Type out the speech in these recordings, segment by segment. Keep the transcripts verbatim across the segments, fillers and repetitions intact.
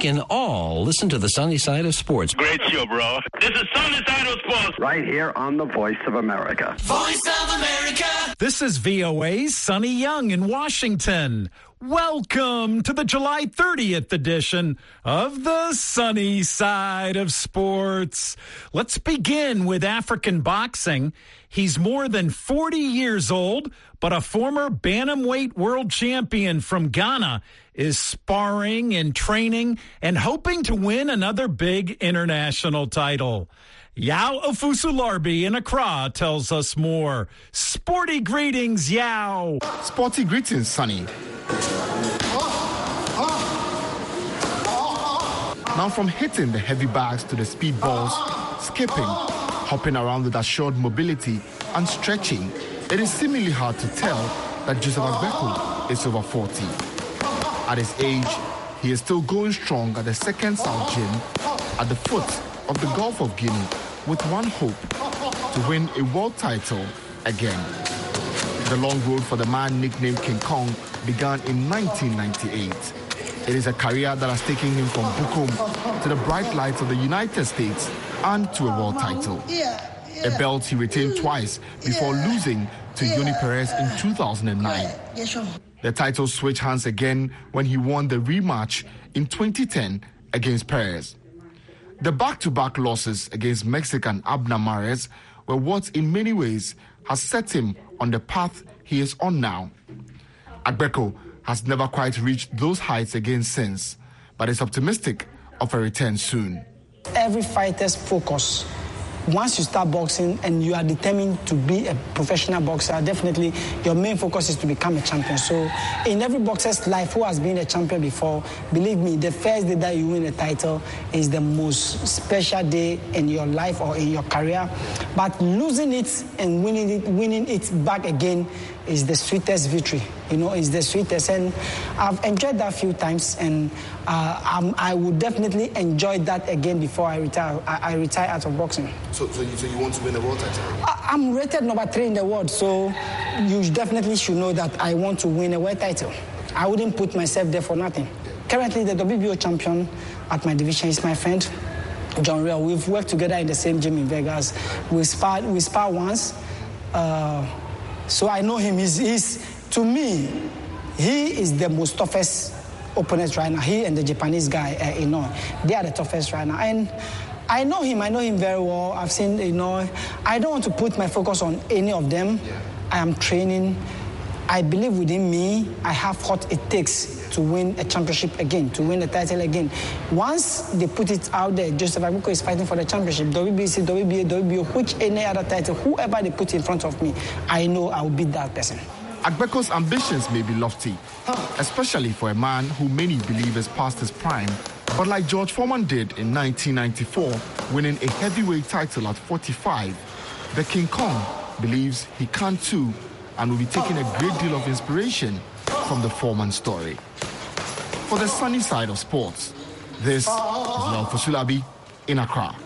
can all listen to the sunny side of sports. Great show, bro. This is Sunny Side of Sports. Right here on the Voice of America. Voice of America. This is V O A's Sonny Young in Washington. Welcome to the July thirtieth edition of the Sunny Side of Sports. Let's begin with African boxing. He's more than forty years old, but a former bantamweight world champion from Ghana is sparring and training and hoping to win another big international title. Yao Ofusularbi in Accra tells us more. Sporty greetings, Yao. Sporty greetings, Sonny. Now from hitting the heavy bags to the speed balls, skipping, hopping around with assured mobility and stretching, it is seemingly hard to tell that Joseph Agbeko is over forty. At his age, he is still going strong at the Second South Gym at the foot of the Gulf of Guinea with one hope, to win a world title again. The long road for the man nicknamed King Kong began in nineteen ninety-eight. It is a career that has taken him from Bukom to the bright lights of the United States and to a world title. A belt he retained twice before losing to Yoni Perez in two thousand nine. The title switched hands again when he won the rematch in twenty ten against Perez. The back-to-back losses against Mexican Abner Mares were what in many ways has set him on the path he is on now. Agbeko has never quite reached those heights again since, but is optimistic of a return soon. Every fighter's focus, once you start boxing and you are determined to be a professional boxer, definitely your main focus is to become a champion. So in every boxer's life who has been a champion before, believe me, the first day that you win a title is the most special day in your life or in your career. But losing it and winning it, winning it back again is the sweetest victory. You know, it's the sweetest. And I've enjoyed that a few times, and uh, I'm, I would definitely enjoy that again before I retire. I, I retire out of boxing. So, so, you, so you want to win a world title? I, I'm rated number three in the world, so you definitely should know that I want to win a world title. I wouldn't put myself there for nothing. Currently, the W B O champion at my division is my friend, John Real. We've worked together in the same gym in Vegas. We sparred, we sparred once. Uh, So I know him. He's, he's, to me, he is the most toughest opponent right now. He and the Japanese guy, uh, you know, they are the toughest right now. And I know him. I know him very well. I've seen, you know, I don't want to put my focus on any of them. Yeah. I am training. I believe within me, I have what it takes to win a championship again, to win a title again. Once they put it out there, Joseph Agbeko is fighting for the championship, W B C, W B A, W B O, which any other title, whoever they put in front of me, I know I will beat that person. Agbeko's ambitions may be lofty, especially for a man who many believe is past his prime. But like George Foreman did in nineteen ninety-four, winning a heavyweight title at forty-five, the King Kong believes he can too, and will be taking a great deal of inspiration from the Foreman story. For the Sunny Side of Sports, this is Yao Ofusularbi in Accra.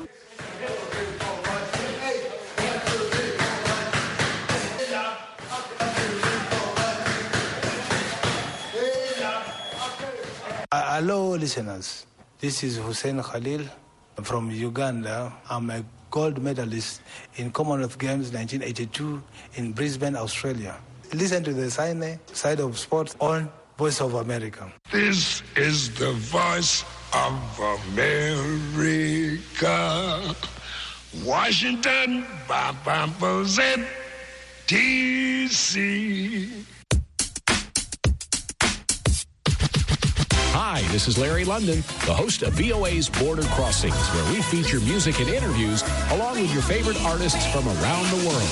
Uh, hello, listeners. This is Hussein Khalil from Uganda. I'm a gold medalist in Commonwealth Games nineteen eighty-two in Brisbane, Australia. Listen to the Sunny Side of Sports on Voice of America. This is the Voice of America. Washington, D C Hi, this is Larry London, the host of V O A's Border Crossings, where we feature music and interviews along with your favorite artists from around the world.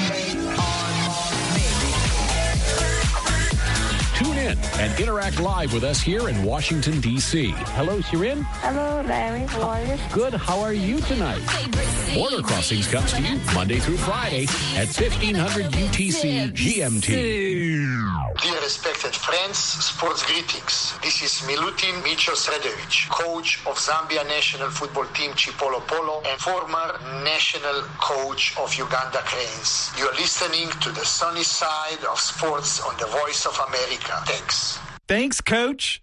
Tune in and interact live with us here in Washington, D C Hello, Shirin. Hello, Larry. How are you? Good. How are you tonight? Border Crossings comes to you Monday through Friday at fifteen hundred U T C G M T. Dear respected friends, sports greetings. This is Milutin Micho Sredovic, coach of Zambia national football team Chipolo Polo and former national coach of Uganda Cranes. You are listening to the Sunny Side of Sports on the Voice of America. Thanks. Thanks, Coach.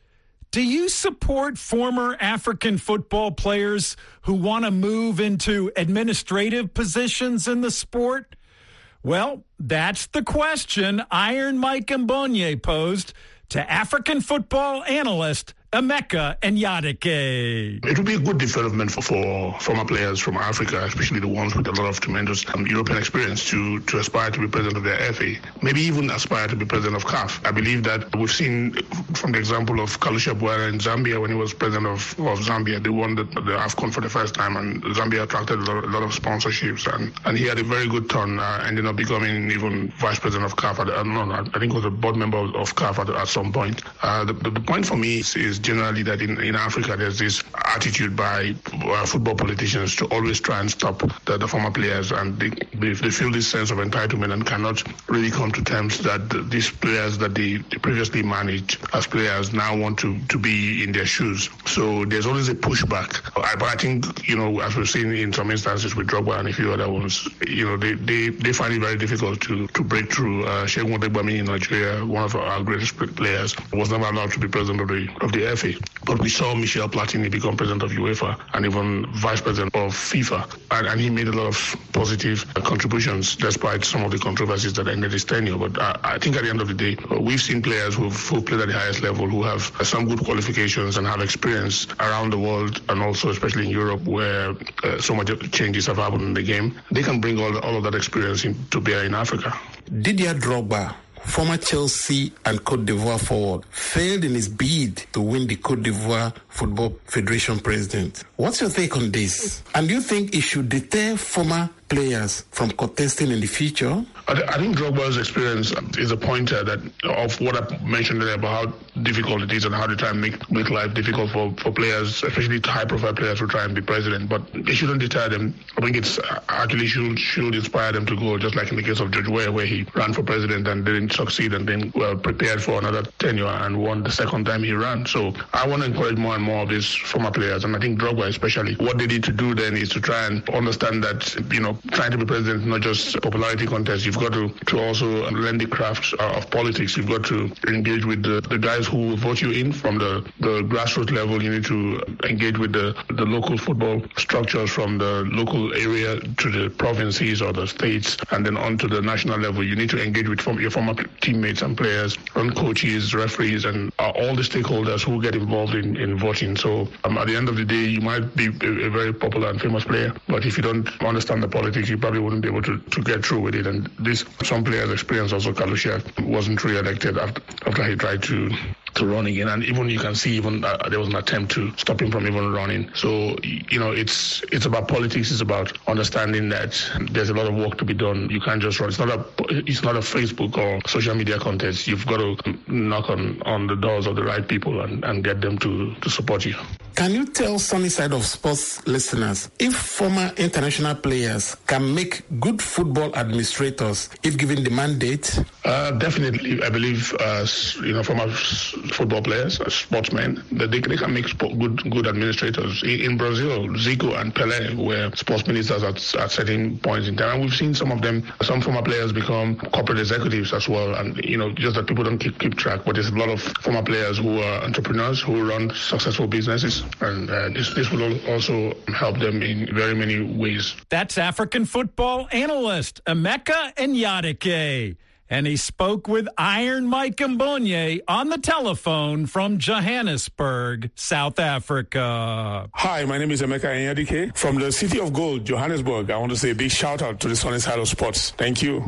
Do you support former African football players who want to move into administrative positions in the sport? Well, that's the question Iron Mike Mbonye posed to African football analyst Emeka Enyadike. It would be a good development for, for former players from Africa, especially the ones with a lot of tremendous um, European experience, to, to aspire to be president of the F A, maybe even aspire to be president of C A F. I believe that we've seen from the example of Kalusha Bwera in Zambia when he was president of, of Zambia. They won the, the AFCON for the first time, and Zambia attracted a lot, a lot of sponsorships, and, and he had a very good turn, uh, ended up becoming even vice president of C A F. I don't know, I think he was a board member of, of C A F at, at some point. Uh, the, the, the point for me is, is generally that in, in Africa there's this attitude by uh, football politicians to always try and stop the, the former players, and they, they, they feel this sense of entitlement and cannot really come to terms that the, these players that they, they previously managed as players now want to, to be in their shoes. So there's always a pushback. I, but I think, you know, as we've seen in some instances with Drogba and a few other ones, you know, they, they, they find it very difficult to, to break through. Uh, Segun Odegbami in Nigeria, one of our greatest players, was never allowed to be president of the of the F A. But we saw Michel Platini become president of UEFA and even vice president of FIFA. And, and he made a lot of positive contributions despite some of the controversies that ended his tenure. But uh, I think at the end of the day, uh, we've seen players who've, who've played at the highest level, who have uh, some good qualifications and have experience around the world, and also especially in Europe where uh, so much changes have happened in the game. They can bring all, all of that experience in, to bear in Africa. Didier Drogba, former Chelsea and Cote d'Ivoire forward, failed in his bid to win the Cote d'Ivoire Football Federation president. What's your take on this? And do you think it should deter former players from contesting in the future? I think Drogba's experience is a pointer that of what I mentioned earlier about how difficult it is and how they try and make, make life difficult for, for players, especially high-profile players who try and be president. But it shouldn't deter them. I think it's actually should should inspire them to go, just like in the case of George Weah, where he ran for president and didn't succeed, and then well, prepared for another tenure and won the second time he ran. So I want to encourage more and more of these former players, and I think Drogba especially. What they need to do then is to try and understand that, you know, trying to be president is not just a popularity contest. You've got to, to also learn the craft of politics. You've got to engage with the, the guys who will vote you in from the, the grassroots level. You need to engage with the, the local football structures from the local area to the provinces or the states, and then on to the national level. You need to engage with your former teammates and players, and coaches, referees, and all the stakeholders who get involved in, in voting. So um, at the end of the day, you might be a, a very popular and famous player, but if you don't understand the politics, you probably wouldn't be able to, to get through with it. And this, some players experience also. Kalusha wasn't re-elected after, after he tried to to run again, and even you can see even uh, there was an attempt to stop him from even running. So you know, it's it's about politics. It's about understanding that there's a lot of work to be done. You can't just run. It's not a it's not a Facebook or social media contest. You've got to knock on, on the doors of the right people and, and get them to, to support you. Can you tell Sunny Side of Sports listeners if former international players can make good football administrators if given the mandate? Uh, definitely, I believe uh, you know former football players, uh, sportsmen, that they, they can make sport, good good administrators. In, in Brazil, Zico and Pelé were sports ministers at, at certain points in time, and we've seen some of them, some former players become corporate executives as well. And you know, just that people don't keep keep track. But there's a lot of former players who are entrepreneurs who run successful businesses. And uh, this, this will also help them in very many ways. That's African football analyst Emeka Enyadike. And he spoke with Iron Mike Mbonye on the telephone from Johannesburg, South Africa. Hi, my name is Emeka Enyadike from the City of Gold, Johannesburg. I want to say a big shout out to the Sunny Side of Sports. Thank you.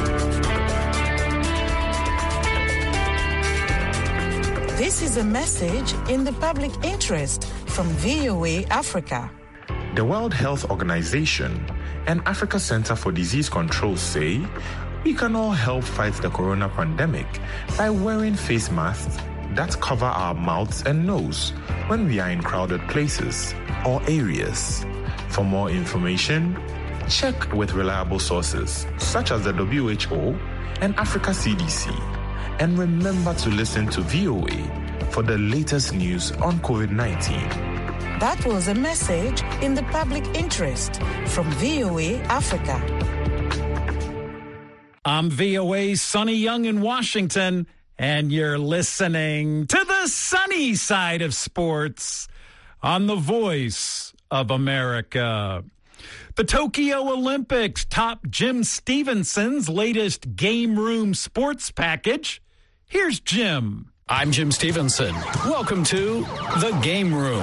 This is a message in the public interest from V O A Africa. The World Health Organization and Africa Center for Disease Control say we can all help fight the corona pandemic by wearing face masks that cover our mouths and nose when we are in crowded places or areas. For more information, check with reliable sources such as the W H O and Africa C D C. And remember to listen to V O A for the latest news on COVID nineteen. That was a message in the public interest from V O A Africa. I'm V O A's Sonny Young in Washington, and you're listening to the sunny side of sports on the Voice of America. The Tokyo Olympics topped Jim Stevenson's latest Game Room Sports package. Here's Jim. I'm Jim Stevenson. Welcome to the Game Room.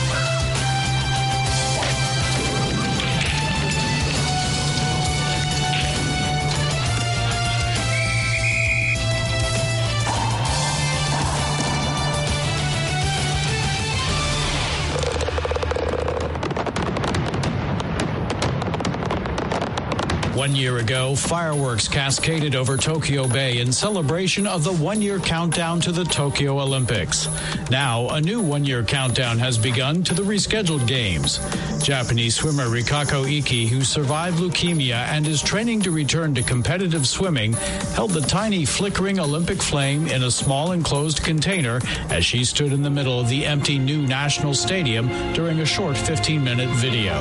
One year ago, fireworks cascaded over Tokyo Bay in celebration of the one-year countdown to the Tokyo Olympics. Now, a new one-year countdown has begun to the rescheduled games. Japanese swimmer Rikako Iki, who survived leukemia and is training to return to competitive swimming, held the tiny flickering Olympic flame in a small enclosed container as she stood in the middle of the empty new National Stadium during a short fifteen-minute video.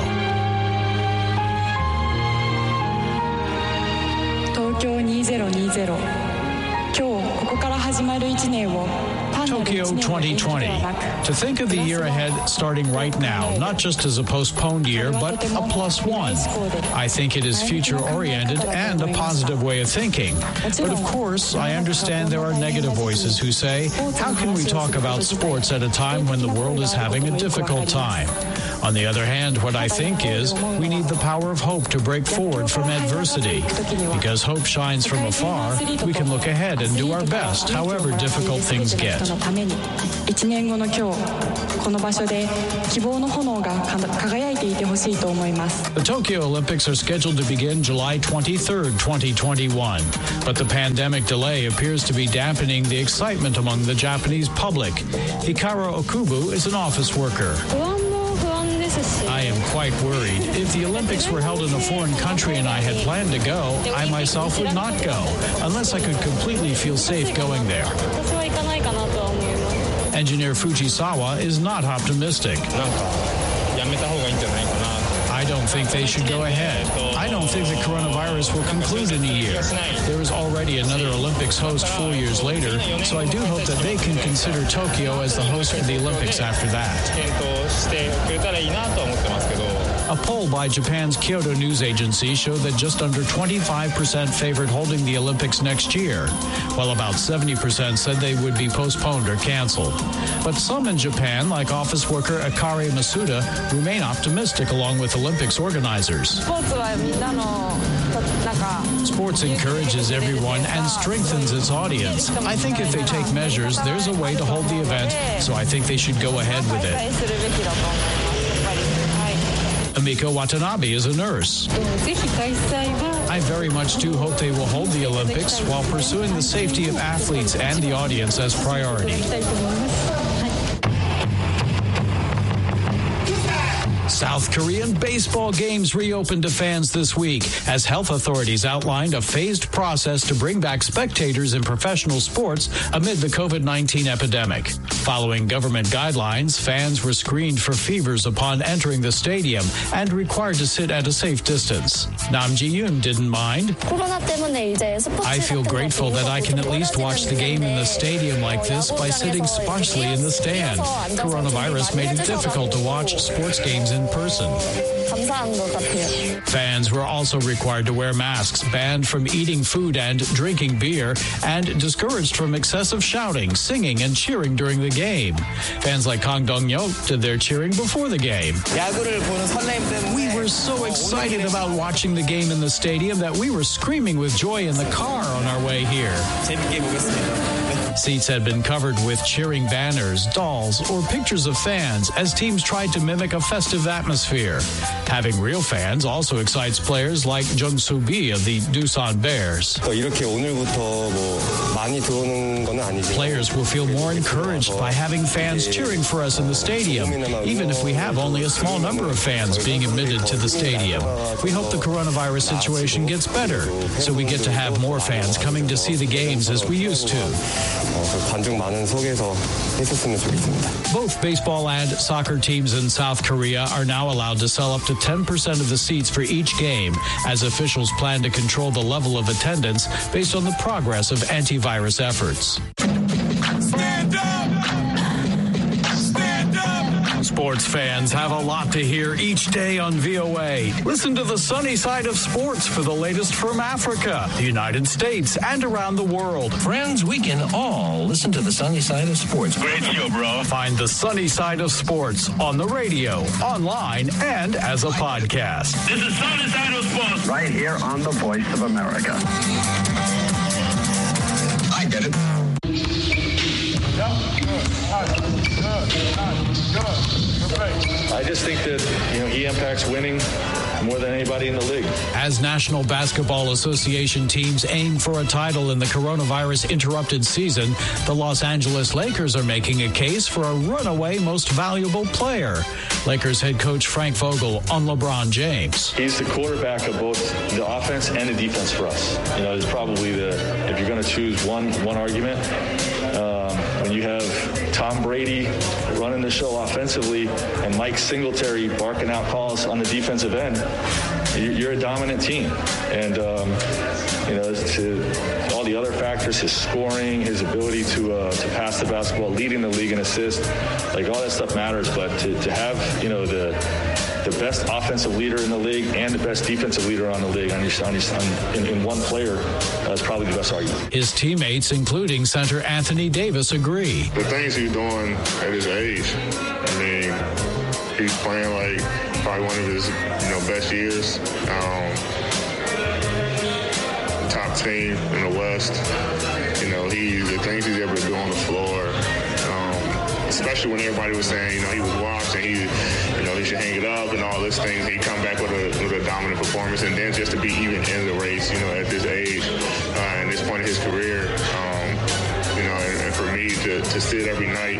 Tokyo twenty twenty. To think of the year ahead starting right now, not just as a postponed year, but a plus one. I think it is future-oriented and a positive way of thinking. But of course, I understand there are negative voices who say, how can we talk about sports at a time when the world is having a difficult time? On the other hand, what I think is we need the power of hope to break forward from adversity. Because hope shines from afar, we can look ahead and do our best, however difficult things get. The Tokyo Olympics are scheduled to begin July twenty-third, twenty twenty-one. But the pandemic delay appears to be dampening the excitement among the Japanese public. Hikaru Okubu is an office worker. I am quite worried. If the Olympics were held in a foreign country and I had planned to go, I myself would not go, unless I could completely feel safe going there. Engineer Fujisawa is not optimistic. I don't think they should go ahead. I don't think the coronavirus will conclude in a year. There is already another Olympics host four years later, so I do hope that they can consider Tokyo as the host for the Olympics after that. A poll by Japan's Kyodo News Agency showed that just under twenty-five percent favored holding the Olympics next year, while about seventy percent said they would be postponed or canceled. But some in Japan, like office worker Akari Masuda, remain optimistic along with Olympics organizers. Sports encourages everyone and strengthens its audience. I think if they take measures, there's a way to hold the event, so I think they should go ahead with it. Amiko Watanabe is a nurse. I very much do hope they will hold the Olympics while pursuing the safety of athletes and the audience as priority. South Korean baseball games reopened to fans this week as health authorities outlined a phased process to bring back spectators in professional sports amid the COVID nineteen epidemic. Following government guidelines, fans were screened for fevers upon entering the stadium and required to sit at a safe distance. Nam Ji-yoon didn't mind. I feel grateful that I can at least watch the game in the stadium like this by sitting sparsely in the stand. Coronavirus made it difficult to watch sports games in person. Fans were also required to wear masks, banned from eating food and drinking beer, and discouraged from excessive shouting, singing, and cheering during the game. Fans like Kang Dong-yeok did their cheering before the game. We were so excited about watching the game in the stadium that we were screaming with joy in the car on our way here. Seats had been covered with cheering banners, dolls, or pictures of fans as teams tried to mimic a festive atmosphere. Having real fans also excites players like Jung Soo-bi of the Doosan Bears. Players will feel more encouraged by having fans cheering for us in the stadium, even if we have only a small number of fans being admitted to the stadium. We hope the coronavirus situation gets better, so we get to have more fans coming to see the games as we used to. Both baseball and soccer teams in South Korea are now allowed to sell up to ten percent of the seats for each game, as officials plan to control the level of attendance based on the progress of antivirus efforts. Sports fans have a lot to hear each day on V O A. Listen to the sunny side of sports for the latest from Africa, the United States, and around the world. Friends, we can all listen to the sunny side of sports. Great show, bro. Find the sunny side of sports on the radio, online, and as a podcast. This is Sunny Side of Sports. Right here on the Voice of America. I get it. I just think that, you know, he impacts winning more than anybody in the league. As National Basketball Association teams aim for a title in the coronavirus-interrupted season, the Los Angeles Lakers are making a case for a runaway most valuable player. Lakers head coach Frank Vogel on LeBron James. He's the quarterback of both the offense and the defense for us. You know, it's probably the, if you're going to choose one one argument, um, when you have Tom Brady running the show offensively and Mike Singletary barking out calls on the defensive end, you're a dominant team. And, um, you know, to all the other factors, his scoring, his ability to uh, to pass the basketball, leading the league in assists, like all that stuff matters. But to, to have, you know, the the best offensive leader in the league and the best defensive leader on the league on, your, on, your, on in, in one player uh, is probably the best argument. His teammates, including center Anthony Davis, agree. The things he's doing at his age, I mean, he's playing like probably one of his, you know, best years. Um, top team in the West. You know, he the things he's able to do on the floor, um, especially when everybody was saying, you know, he was washed and he, you know, he should hang it up and all those things. He come back with a, with a dominant performance, and then just to be even in the race, you know, at this age, uh, and this point of his career, um, you know, and, and for me to, to see it every night.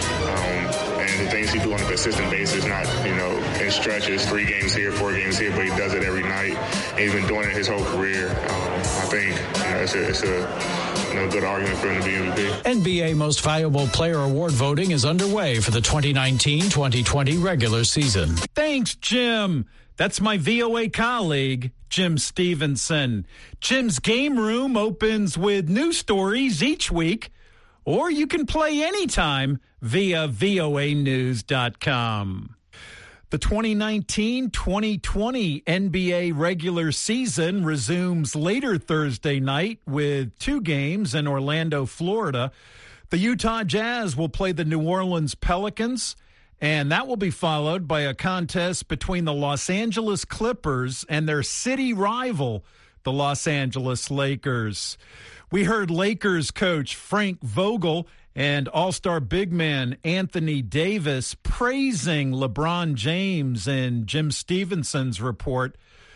Um, And the things he do on a consistent basis, not, you know, in stretches, three games here, four games here, but he does it every night. And he's been doing it his whole career. Um, I think, you know, it's a, it's a you know, good argument for him to be M V P. N B A Most Valuable Player Award voting is underway for the twenty nineteen twenty twenty regular season. Thanks, Jim. That's my V O A colleague, Jim Stevenson. Jim's Game Room opens with new stories each week, or you can play anytime via V O A news dot com. The twenty nineteen twenty twenty N B A regular season resumes later Thursday night with two games in Orlando, Florida. The Utah Jazz will play the New Orleans Pelicans, and that will be followed by a contest between the Los Angeles Clippers and their city rival, the Los Angeles Lakers. We heard Lakers coach Frank Vogel and all-star big man Anthony Davis praising LeBron James in Jim Stevenson's report.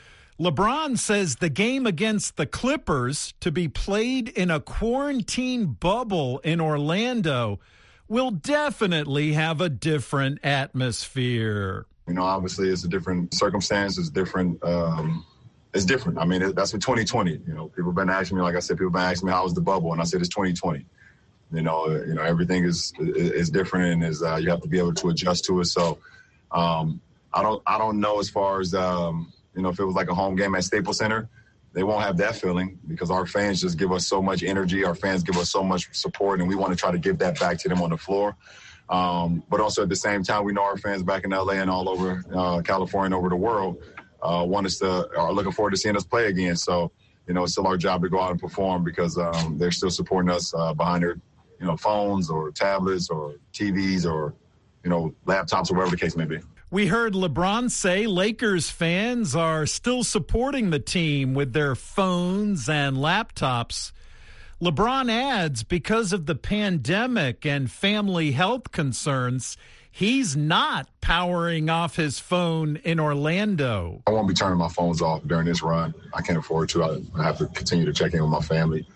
LeBron says the game against the Clippers, to be played in a quarantine bubble in Orlando, will definitely have a different atmosphere. You know, obviously it's a different circumstance, it's different um It's different. I mean, it, that's for twenty twenty. You know, people have been asking me, like I said, people have been asking me how was the bubble, and I said it's twenty twenty. You know, you know everything is is different, and is uh, you have to be able to adjust to it. So, um, I don't I don't know as far as um, you know, if it was like a home game at Staples Center, they won't have that feeling because our fans just give us so much energy. Our fans give us so much support, and we want to try to give that back to them on the floor. Um, but also at the same time, we know our fans back in L A and all over uh, California and over the world Uh, want us to are looking forward to seeing us play again. So, you know, it's still our job to go out and perform because um, they're still supporting us uh, behind their, you know, phones or tablets or T Vs or, you know, laptops or whatever the case may be. We heard LeBron say Lakers fans are still supporting the team with their phones and laptops. LeBron adds because of the pandemic and family health concerns, he's not powering off his phone in Orlando. I won't be turning my phones off during this run. I can't afford to. I have to continue to check in with my family,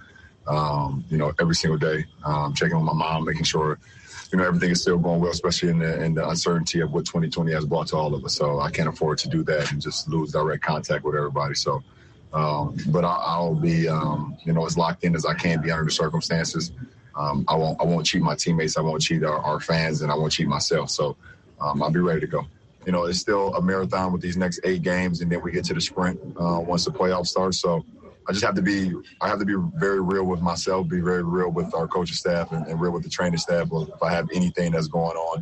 um, you know, every single day, um, checking with my mom, making sure, you know, everything is still going well, especially in the, in the uncertainty of what twenty twenty has brought to all of us. So I can't afford to do that and just lose direct contact with everybody. So, um, but I, I'll be, um, you know, as locked in as I can be under the circumstances. Um, I won't I won't cheat my teammates. I won't cheat our, our fans, and I won't cheat myself. So um, I'll be ready to go. You know, it's still a marathon with these next eight games, and then we get to the sprint uh, once the playoffs start. So I just have to be I have to be very real with myself, be very real with our coaching staff, and, and real with the training staff if I have anything that's going on.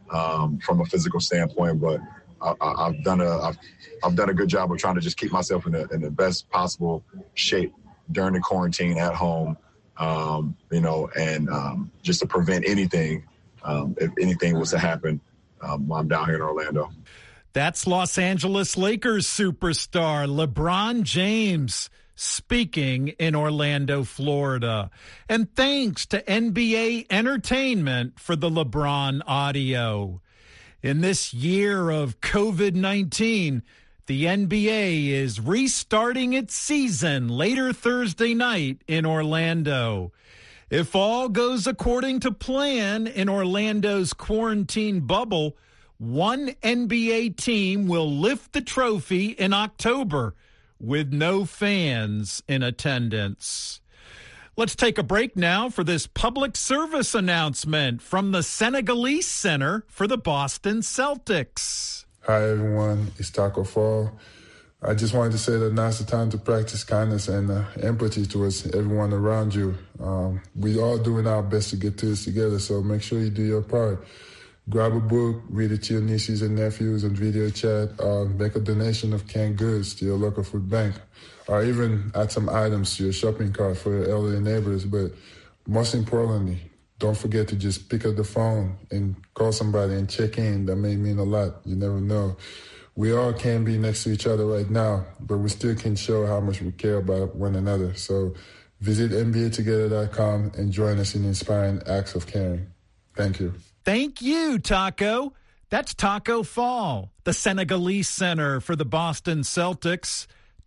um, from a physical standpoint, but I, I, I've done a I've, I've done a good job of trying to just keep myself in the, in the best possible shape during the quarantine at home, um, you know, and um, just to prevent anything, um, if anything was to happen um, while I'm down here in Orlando. That's Los Angeles Lakers superstar LeBron James speaking in Orlando, Florida. And thanks to N B A Entertainment for the LeBron audio. In this year of COVID nineteen, the N B A is restarting its season later Thursday night in Orlando. If all goes according to plan in Orlando's quarantine bubble, one N B A team will lift the trophy in October with no fans in attendance. Let's take a break now for this public service announcement from the Senegalese Center for the Boston Celtics. Hi, everyone. It's Taco Fall. I just wanted to say that now's the time to practice kindness and uh, empathy towards everyone around you. Um, we all doing our best to get through this together, so make sure you do your part. Grab a book, read it to your nieces and nephews on video chat, uh, make a donation of canned goods to your local food bank, or even add some items to your shopping cart for your elderly neighbors. But most importantly, don't forget to just pick up the phone and call somebody and check in. That may mean a lot. You never know. We all can be next to each other right now, but we still can show how much we care about one another. So visit N B A together dot com and join us in inspiring acts of caring. Thank you. Thank you, Taco. That's Taco Fall, the Senegalese Center for the Boston Celtics.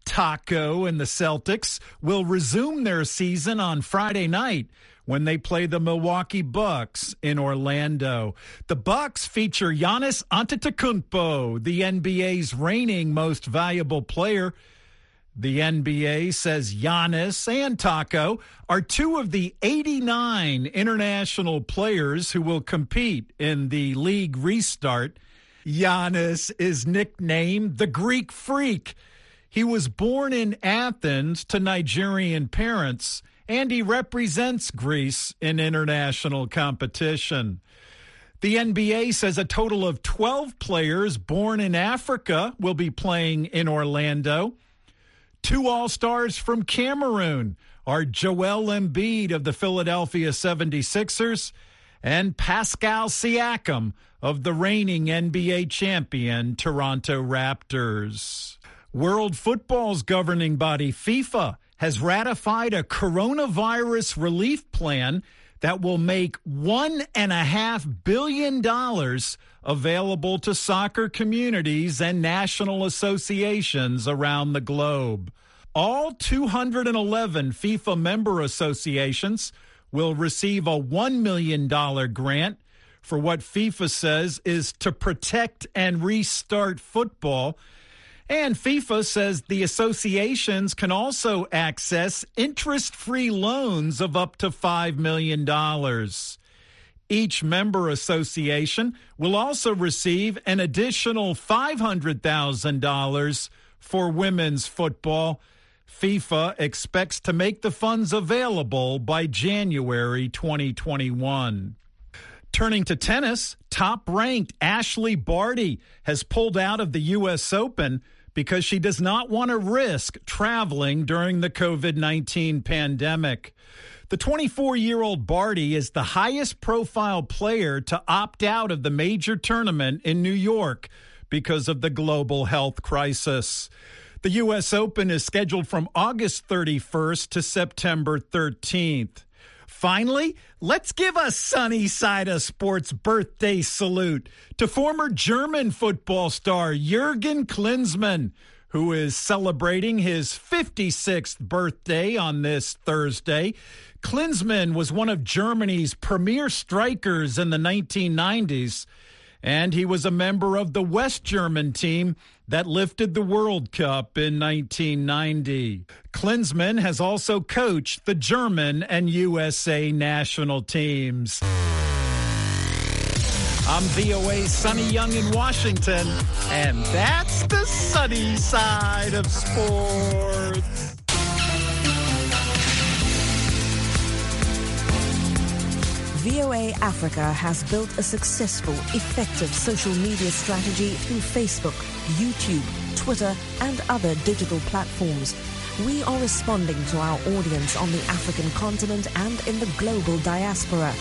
Taco and the Celtics will resume their season on Friday night when they play the Milwaukee Bucks in Orlando. The Bucks feature Giannis Antetokounmpo, the N B A's reigning most valuable player. The N B A says Giannis and Taco are two of the eighty-nine international players who will compete in the league restart. Giannis is nicknamed the Greek Freak. He was born in Athens to Nigerian parents, and he represents Greece in international competition. The N B A says a total of twelve players born in Africa will be playing in Orlando. Two All-Stars from Cameroon are Joel Embiid of the Philadelphia seventy-sixers and Pascal Siakam of the reigning N B A champion Toronto Raptors. World Football's governing body, FIFA, has ratified a coronavirus relief plan that will make one point five billion dollars available to soccer communities and national associations around the globe. All two hundred eleven FIFA member associations will receive a one million dollars grant for what FIFA says is to protect and restart football. And FIFA says the associations can also access interest-free loans of up to five million dollars. Each member association will also receive an additional five hundred thousand dollars for women's football. FIFA expects to make the funds available by January twenty twenty-one. Turning to tennis, top-ranked Ashley Barty has pulled out of the U S Open because she does not want to risk traveling during the COVID nineteen pandemic. The twenty-four-year-old Barty is the highest-profile player to opt out of the major tournament in New York because of the global health crisis. The U S Open is scheduled from August thirty-first to September thirteenth. Finally, let's give a sunny side of sports birthday salute to former German football star Jürgen Klinsmann, who is celebrating his fifty-sixth birthday on this Thursday. Klinsmann was one of Germany's premier strikers in the nineteen nineties, and he was a member of the West German team that lifted the World Cup in nineteen ninety. Klinsmann has also coached the German and U S A national teams. I'm V O A's Sonny Young in Washington, and that's the sunny side of sports. V V O A Africa has built a successful, effective social media strategy through Facebook, YouTube, Twitter, and other digital platforms. We are responding to our audience on the African continent and in the global diaspora.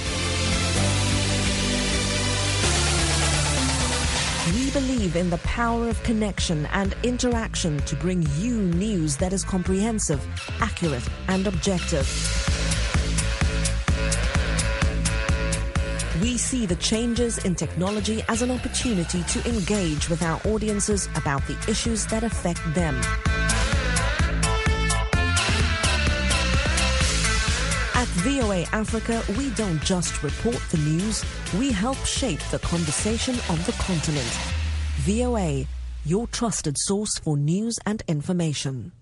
We believe in the power of connection and interaction to bring you news that is comprehensive, accurate, and objective. We see the changes in technology as an opportunity to engage with our audiences about the issues that affect them. At V O A Africa, we don't just report the news, we help shape the conversation on the continent. V O A, your trusted source for news and information.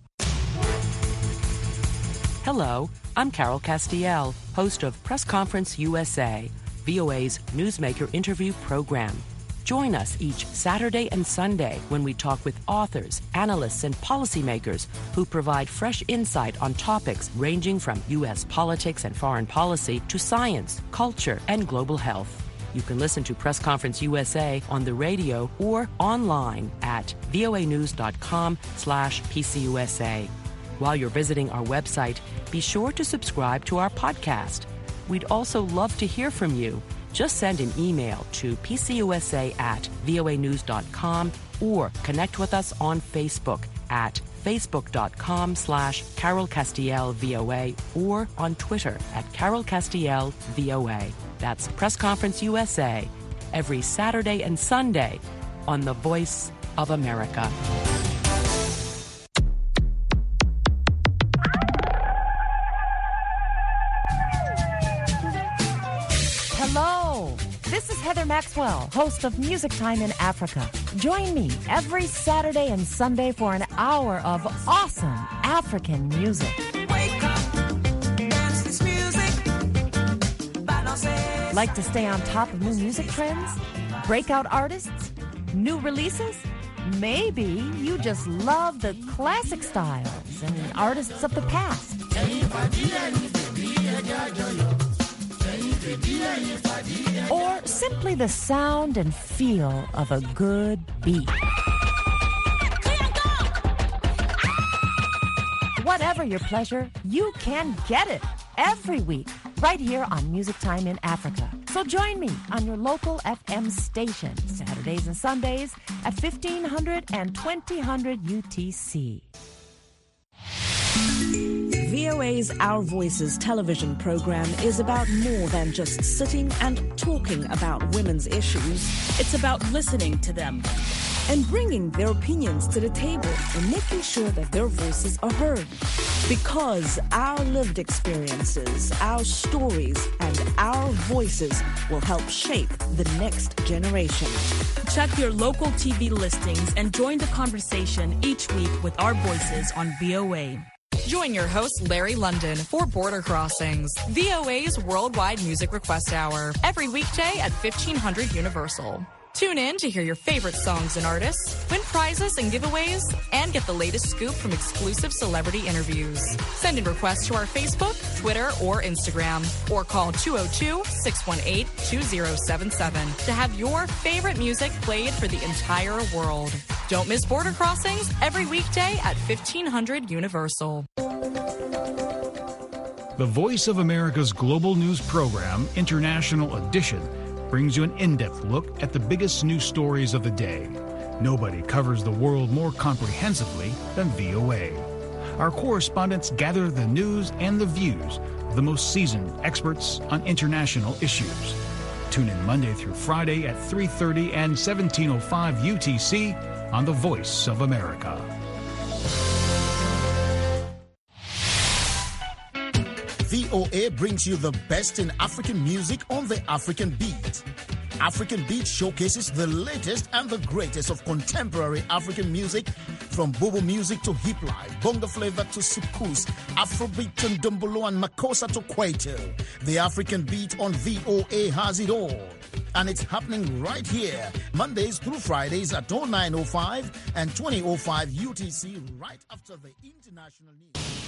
Hello, I'm Carol Castiel, host of Press Conference U S A, V O A's newsmaker interview program. Join us each Saturday and Sunday when we talk with authors, analysts, and policymakers who provide fresh insight on topics ranging from U S politics and foreign policy to science, culture, and global health. You can listen to Press Conference U S A on the radio or online at voanews.com slash PCUSA. While you're visiting our website, be sure to subscribe to our podcast. We'd also love to hear from you. Just send an email to pcusa at voanews.com or connect with us on Facebook at facebook.com slash Carol Castiel VOA or on Twitter at Carol Castiel VOA. That's Press Conference U S A every Saturday and Sunday on The Voice of America. Hello, this is Heather Maxwell, host of Music Time in Africa. Join me every Saturday and Sunday for an hour of awesome African music. Wake up, dance this music, balance. Like to stay on top of new music trends? Breakout artists? New releases? Maybe you just love the classic styles and artists of the past. Or simply the sound and feel of a good beat. Whatever your pleasure, you can get it every week right here on Music Time in Africa. So join me on your local F M station, Saturdays and Sundays at fifteen hundred and twenty hundred U T C. V O A's Our Voices television program is about more than just sitting and talking about women's issues. It's about listening to them and bringing their opinions to the table and making sure that their voices are heard. Because our lived experiences, our stories, and our voices will help shape the next generation. Check your local T V listings and join the conversation each week with our voices on V O A. Join your host, Larry London, for Border Crossings, V O A's Worldwide Music Request Hour, every weekday at fifteen hundred Universal. Tune in to hear your favorite songs and artists, win prizes and giveaways, and get the latest scoop from exclusive celebrity interviews. Send in requests to our Facebook, Twitter, or Instagram, or call two oh two, six one eight, two oh seven seven to have your favorite music played for the entire world. Don't miss Border Crossings every weekday at fifteen hundred Universal. The Voice of America's global news program, International Edition, brings you an in-depth look at the biggest news stories of the day. Nobody covers the world more comprehensively than V O A. Our correspondents gather the news and the views of the most seasoned experts on international issues. Tune in Monday through Friday at three thirty and seventeen oh five U T C on The Voice of America. V O A brings you the best in African music on the African Beat. African Beat showcases the latest and the greatest of contemporary African music, from Bobo music to hip life, bongo flavor to soukous, Afrobeat and Dumbolo and Makossa to Kwaito. The African Beat on V O A has it all. And it's happening right here, Mondays through Fridays at oh nine oh five and twenty oh five U T C, right after the international news.